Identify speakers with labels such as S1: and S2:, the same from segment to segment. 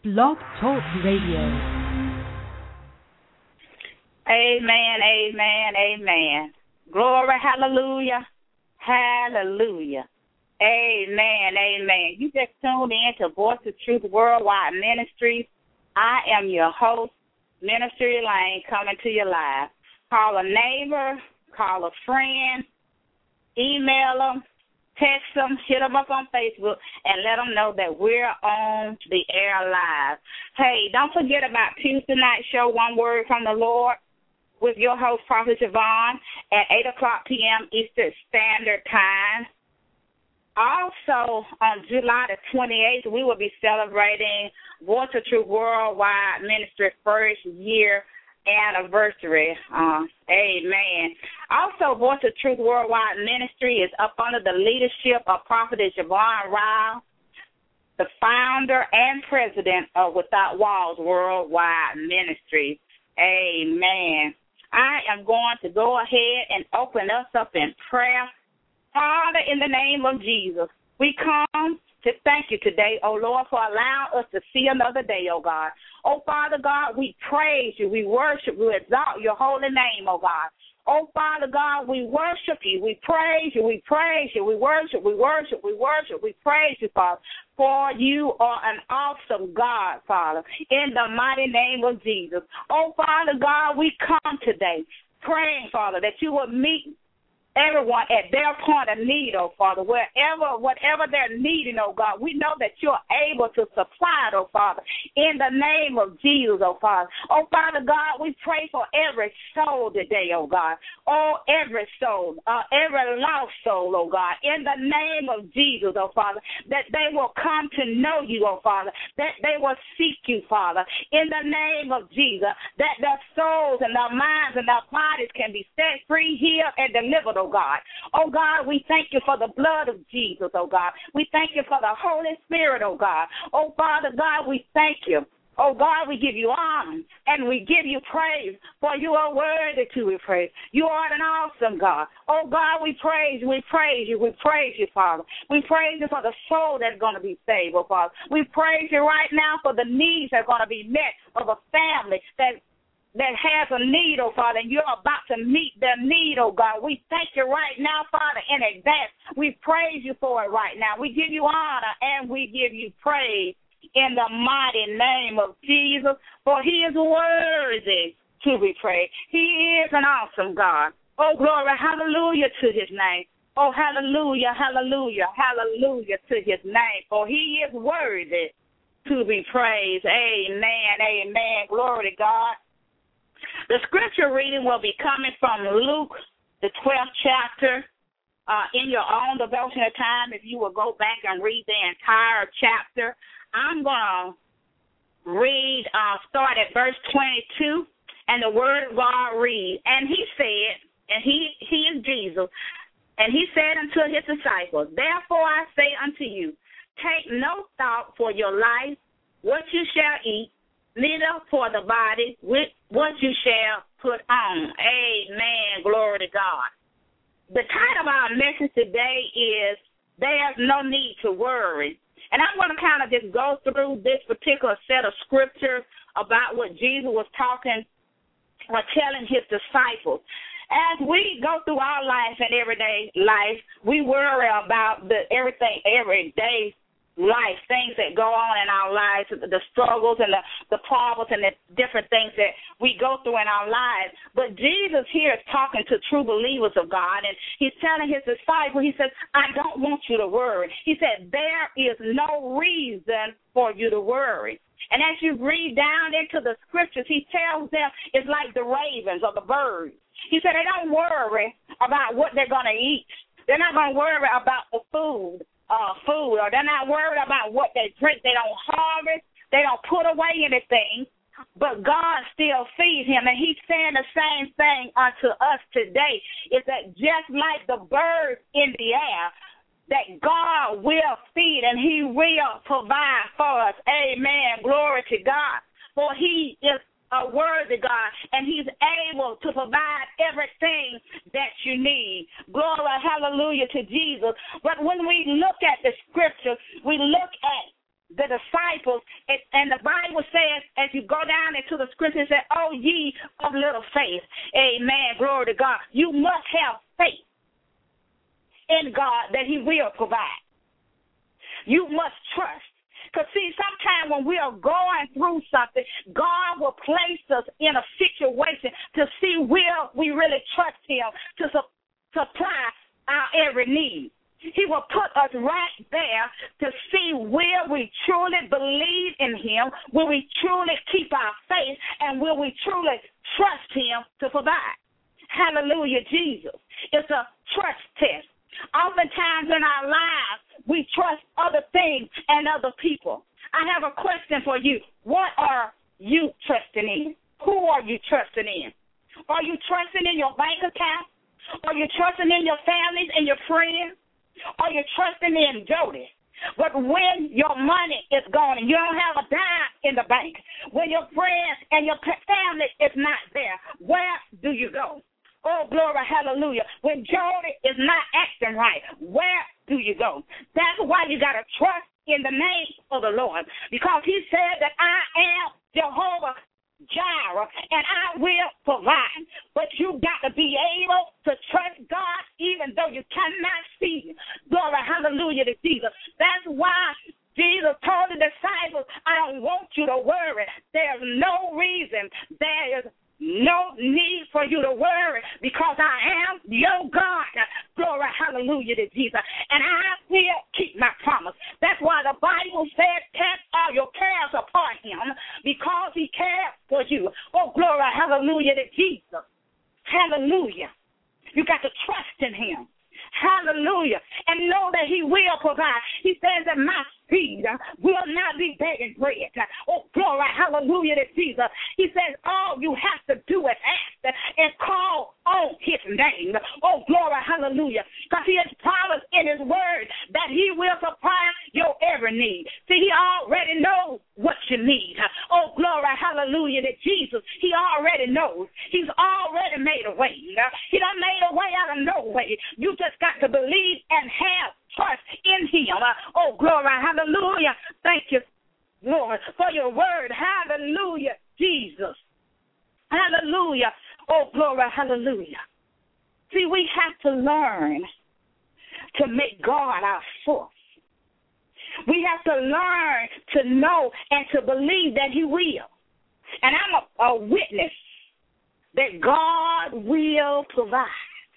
S1: Blog Talk Radio.
S2: Amen, amen, amen. Glory, hallelujah, hallelujah. Amen, amen. You just tuned in to Voice of Truth Worldwide Ministries. I am your host, Minister Elaine, coming to you live. Call a neighbor, call a friend, email them, text them, hit them up on Facebook, and let them know that we're on the air live. Hey, don't forget about Tuesday night show, One Word from the Lord, with your host, Prophet Javon, at 8 o'clock p.m. Eastern Standard Time. Also, on July the 28th, we will be celebrating Voice of Truth Worldwide Ministry first year anniversary. Amen. Also, Voice of Truth Worldwide Ministry is up under the leadership of Prophetess Javon Ryle, the founder and president of Without Walls Worldwide Ministries. Amen. I am going to go ahead and open us up in prayer. Father, in the name of Jesus, we come to thank you today, oh Lord, for allowing us to see another day, oh God. Oh, Father God, we praise you, we worship, we exalt your holy name, oh God. Oh, Father God, we worship you, we praise you, we praise you, we worship, we worship, we worship, we praise you, Father, for you are an awesome God, Father, in the mighty name of Jesus. Oh, Father God, we come today praying, Father, that you will meet everyone at their point of need, oh Father, whatever they're needing, oh God, we know that you're able to supply it, oh Father, in the name of Jesus, oh Father. Oh Father God, we pray for every soul today, oh God. Oh, every soul, every lost soul, oh God, in the name of Jesus, oh Father, that they will come to know you, oh Father, that they will seek you, Father, in the name of Jesus, that their souls and their minds and their bodies can be set free, healed, and delivered, oh God. Oh God, we thank you for the blood of Jesus, oh God. We thank you for the Holy Spirit, oh God. Oh Father God, we thank you. Oh God, we give you honor and we give you praise, for you are worthy to be praised. You are an awesome God. Oh God, we praise you, we praise you, we praise you, Father. We praise you for the soul that's going to be saved, oh Father. We praise you right now for the needs that are going to be met of a family that has a need, oh Father, and you're about to meet their need, oh God. We thank you right now, Father, in advance. We praise you for it right now. We give you honor and we give you praise in the mighty name of Jesus, for he is worthy to be praised. He is an awesome God. Oh, glory, hallelujah to his name. Oh, hallelujah, hallelujah, hallelujah to his name, for he is worthy to be praised. Amen, amen. Glory to God. The scripture reading will be coming from Luke, the 12th chapter, in your own devotional time. If you will go back and read the entire chapter, I'm going to read, start at verse 22, and the word of God reads, and he said, and he is Jesus, and he said unto his disciples, therefore I say unto you, take no thought for your life, what you shall eat, neither for the body what you shall put on. Amen. Glory to God. The title of our message today is There's No Need to Worry. And I'm going to kind of just go through this particular set of scriptures about what Jesus was talking or telling his disciples. As we go through our life and everyday life, we worry about everything every day. Life, things that go on in our lives, the struggles and the problems and the different things that we go through in our lives. But Jesus here is talking to true believers of God, and he's telling his disciples, he says, I don't want you to worry. He said, there is no reason for you to worry. And as you read down into the scriptures, he tells them it's like the ravens or the birds. He said they don't worry about what they're going to eat. They're not going to worry about the food, or they're not worried about what they drink. They don't harvest. They don't put away anything, but God still feeds him. And he's saying the same thing unto us today, is that just like the birds in the air, that God will feed and he will provide for us. Amen. Glory to God. For he is a worthy God, and he's able to provide everything that you need. Glory, hallelujah to Jesus. But when we look at the scripture, we look at the disciples, and the Bible says, as you go down into the scripture, it says, oh, ye of little faith. Amen. Glory to God. You must have faith in God that he will provide. You must trust. Because, see, sometimes when we are going through something, God will place us in a situation to see will we really trust him to supply our every need. He will put us right there to see will we truly believe in him, will we truly keep our faith, and will we truly trust him to provide. Hallelujah, Jesus. It's a trust test. Oftentimes in our lives, we trust other things and other people. I have a question for you. What are you trusting in? Who are you trusting in? Are you trusting in your bank account? Are you trusting in your families and your friends? Are you trusting in Jody? But when your money is gone and you don't have a dime in the bank, when your friends and your family is not there, where do you go? Oh, glory, hallelujah. When Jody is not acting right, where do you go? That's why you got to trust in the name of the Lord, because he said that I am Jehovah Jireh, and I will provide. But you got to be able to trust God even though you cannot see him. Glory, hallelujah to Jesus. That's why Jesus told the disciples, I don't want you to worry. There's no reason. There is no need for you to worry, because I am your God. Glory, hallelujah to Jesus. And I will keep my promise. That's why the Bible says, cast all your cares upon him, because he cares for you. Oh, glory, hallelujah to Jesus. Hallelujah. You got to trust in him. Hallelujah. And know that he will provide. He says that my seed will not be begging bread. Oh, glory, hallelujah to Jesus. He says all you have to do is ask and call on his name. Oh, glory, hallelujah. Because he has promised in his word that he will supply your every need. See, he already knows what you need. Oh, glory, hallelujah to Jesus. He already knows. He's already made a way. He done made a way out of no way. You just got to believe and have trust in him. Oh, glory, hallelujah. Thank you, Lord, for your word. Hallelujah, Jesus. Hallelujah. Oh, glory, hallelujah. See, we have to learn to make God our source. We have to learn to know and to believe that he will. And I'm a witness that God will provide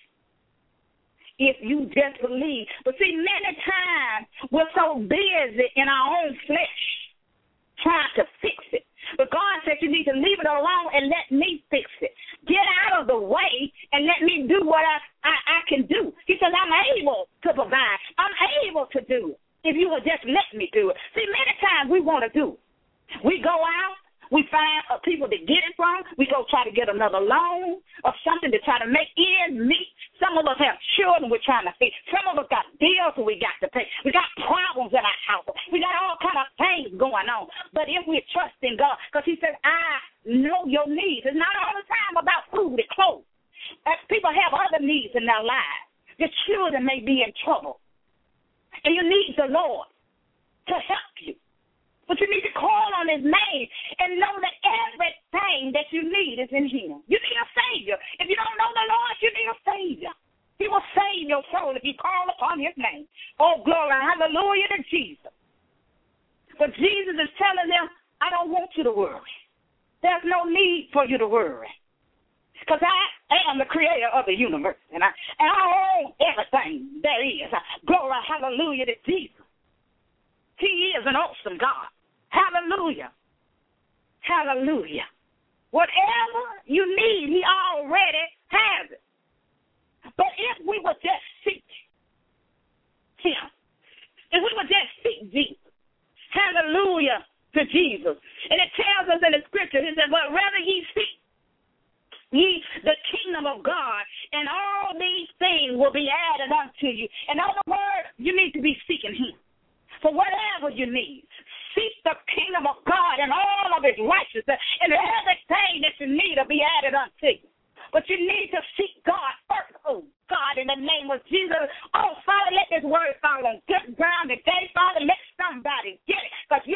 S2: if you just believe. But see, many times we're so busy in our own flesh trying to fix it. But God said you need to leave it alone and let me fix it. Get out of the way and let me do what I can do. He said, I'm able to provide. I'm able to do it if you will just let me do it. See, many times we want to do it. We go out. We find people to get it from. We go try to get another loan or something to try to make ends meet. Some of us have children we're trying to feed. Some of us got bills we got to pay. We got problems in our house. We got all kind of things going on. But if we trust in God, because he says, I know your needs. It's not all the time about food and clothes. People have other needs in their lives. Your children may be in trouble. And you need the Lord to help you. But you need to call on his name and know that everything that you need is in him. You need a Savior. If you don't know the Lord, you need a Savior. He will save your soul if you call upon his name. Oh, glory, hallelujah to Jesus. But Jesus is telling them, I don't want you to worry. There's no need for you to worry. Because I am the creator of the universe, and I own everything there is. Glory, hallelujah to Jesus. He is an awesome God. Hallelujah. Hallelujah. Whatever you need, he already has it. But if we would just seek him, if we would just seek Jesus, hallelujah to Jesus. And it tells us in the scripture, it says, but rather ye seek ye the kingdom of God, and all these things will be added unto you. In other words, you need to be seeking him for whatever you need. Seek the kingdom of God and all of his righteousness, and everything that you need will be added unto you. But you need to seek God first. Oh, God, in the name of Jesus. Oh, Father, let this word fall on good ground today. Father, let somebody get it, because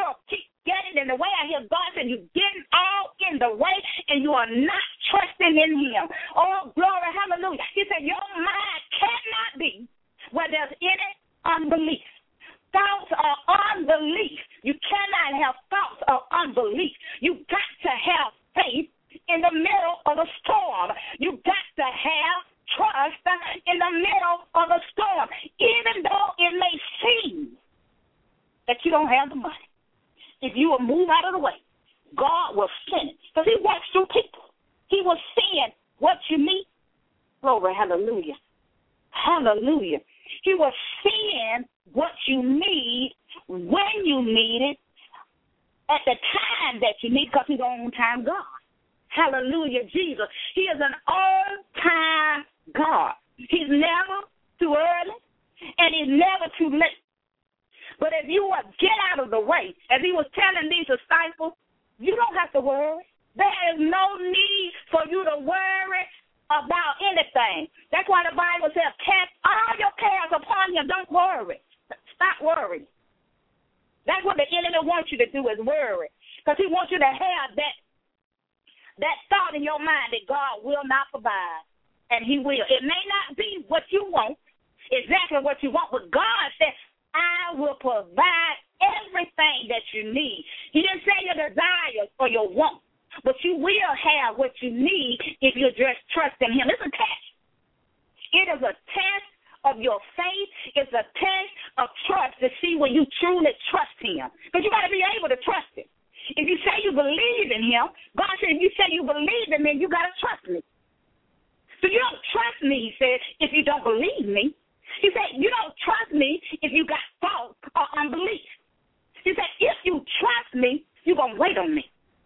S2: have here. God said you're getting all in the way and you are not trusting in him. Oh, glory, hallelujah. He said your mind cannot be where there's any unbelief. Thoughts of unbelief. You cannot have thoughts of unbelief. You got to have faith in the middle of a storm. You got to have trust in the middle of a storm, even though it may seem that you don't have the money. If you will move out of the way, God will send it, because he works through people. He will send what you need. Glory, hallelujah. Hallelujah. He will send what you need when you need it at the time that you need, because he's an on-time God. Hallelujah, Jesus. He is an on-time God. He's never too early, and he's never too late. But if you will get out of the way, as he was telling these disciples, you don't have to worry. There is no need for you to worry about anything. That's why the Bible says, cast all your cares upon him. Don't worry. Stop worrying. That's what the enemy wants you to do, is worry. Because he wants you to have that thought in your mind that God will not provide. And he will. It may not be what you want, exactly what you want, but God said, I will provide everything that you need. He didn't say your desires or your wants, but you will have what you need if you just trust in him. It's a test. It is a test of your faith. It's a test of trust to see when you truly trust him. Because you got to be able to trust him. If you say you believe in him, God said, if you say you believe in me, you got to trust me. So you don't trust me, he said, if you don't believe me. He said, you don't trust me if you got thought or unbelief. He said, if you trust me, you're going to wait on me.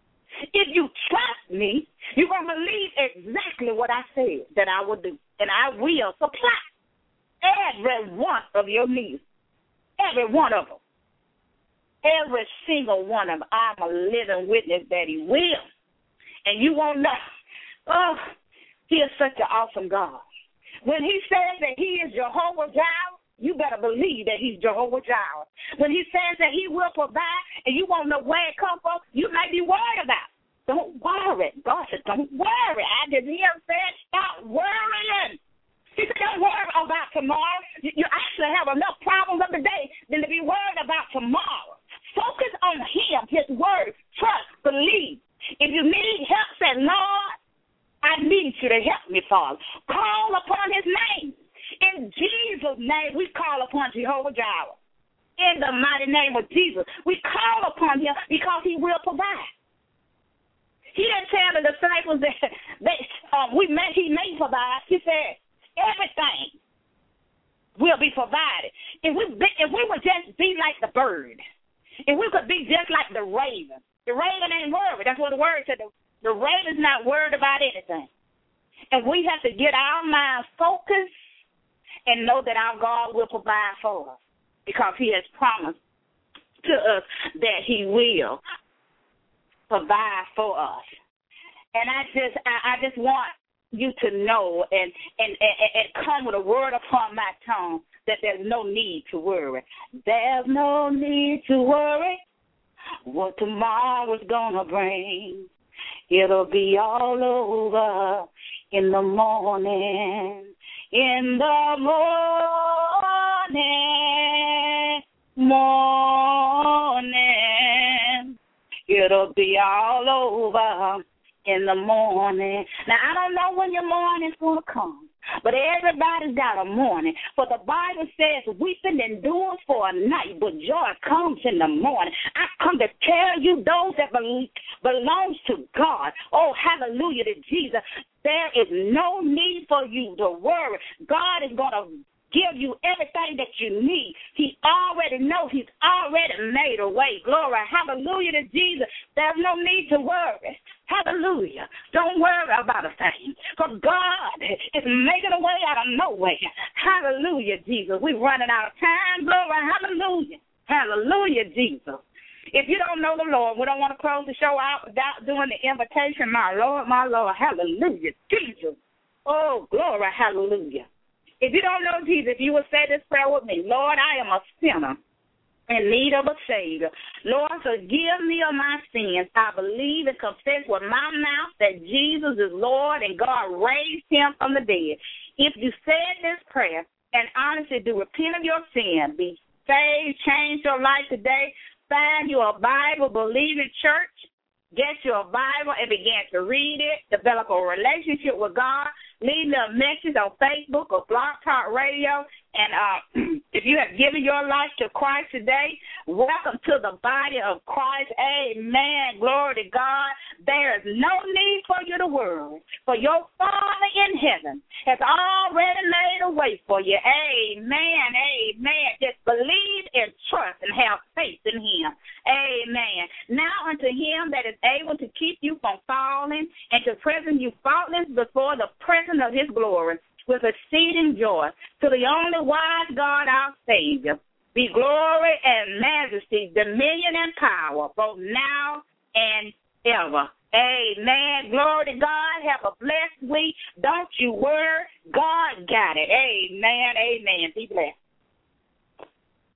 S2: If you trust me, you're going to believe exactly what I said that I will do. And I will supply every one of your needs. Every one of them. Every single one of them. I'm a living witness that he will. And you won't know. Oh, he is such an awesome God. When he says that he is Jehovah Jireh, you better believe that he's Jehovah Jireh. When he says that he will provide and you won't know where it comes from, you may be worried about it. Don't worry. God said, don't worry. I didn't hear him say, stop worrying. He said, don't worry about tomorrow. You actually have enough problems of the day than to be worried about tomorrow. Focus on him, his word, trust, believe. If you need help, say, Lord, I need you to help me, Father. Call upon his name. In Jesus' name, we call upon Jehovah Jireh. In the mighty name of Jesus, we call upon him because he will provide. He didn't tell the disciples that he may provide. He said, everything will be provided. If we would just be like the bird, if we could be just like the raven ain't worried. That's what the word said. The raven's not worried about anything. And we have to get our minds focused and know that our God will provide for us because he has promised to us that he will provide for us. And I just want you to know and come with a word upon my tongue that there's no need to worry. There's no need to worry what tomorrow's gonna bring. It'll be all over in the morning. In the morning. It'll be all over in the morning. Now, I don't know when your morning's going to come, but everybody's got a morning. For the Bible says, weeping endures for a night, but joy comes in the morning. I come to tell you, those that belongs to God, oh, hallelujah to Jesus, there is no need for you to worry. God is going to give you everything that you need. He already knows. He's already made a way. Glory, hallelujah to Jesus. There's no need to worry. Hallelujah. Don't worry about a thing, because God is making a way out of no way. Hallelujah, Jesus. We're running out of time. Glory, hallelujah. Hallelujah, Jesus. If you don't know the Lord, we don't want to close the show out without doing the invitation. My Lord, hallelujah, Jesus. Oh, glory, hallelujah. If you don't know Jesus, if you would say this prayer with me, Lord, I am a sinner in need of a Savior. Lord, forgive me of my sins. I believe and confess with my mouth that Jesus is Lord and God raised him from the dead. If you said this prayer and honestly do repent of your sin, be saved, change your life today, find you a Bible-believing church, get you a Bible and begin to read it, develop a relationship with God, leave me a message on Facebook or Blog Talk Radio. And if you have given your life to Christ today, welcome to the body of Christ. Amen. Glory to God. There is no need for you to worry, for your Father in heaven has already made a way for you. Amen. Amen. Just believe and trust and have faith in him. Amen. Now unto him that is able to keep you from falling and to present you faultless before the presence of his glory with exceeding joy, to the only wise God our Savior, be glory and majesty, dominion and power, both now and ever. Amen. Glory to God. Have a blessed week. Don't you worry. God got it. Amen. Amen. Be blessed.